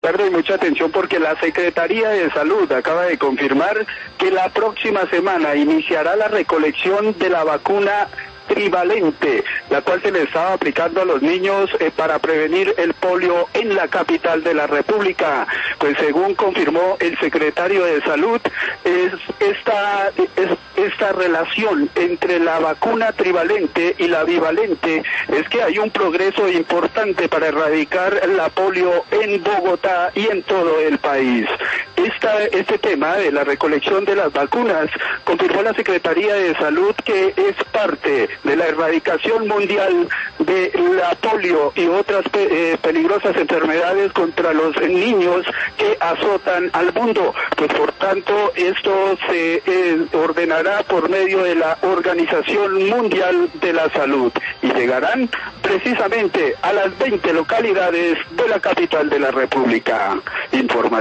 Y mucha atención porque la Secretaría de Salud acaba de confirmar que la próxima semana iniciará la recolección de la vacuna trivalente, la cual se le estaba aplicando a los niños para prevenir el polio en la capital de la República. Pues según confirmó el secretario de Salud, esta relación entre la vacuna trivalente y la bivalente es que hay un progreso importante para erradicar la polio en Bogotá y en todo el país. Este tema de la recolección de las vacunas, confirmó la Secretaría de Salud que es parte de la erradicación mundial de la polio y otras peligrosas enfermedades contra los niños que azotan al mundo. Pues por tanto, esto se ordenará por medio de la Organización Mundial de la Salud y llegarán precisamente a las 20 localidades de la capital de la República.